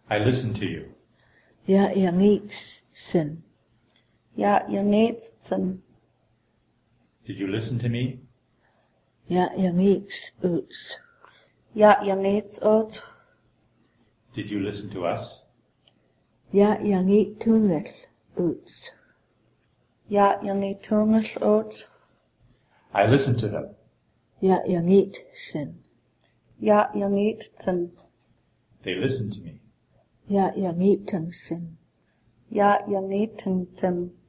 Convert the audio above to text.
I listened to you. Ja yangitsen. Ja yangitsen. Did you listen to me? Ja yangits. Ja yangitsut. Did you listen to us? Ja yangitungel uts. Ja yangitungelsut. I listened to them. Ja yangitsen. Ja yangitsen. They listened to me. Ja yangitungsen. Ja yangitsen.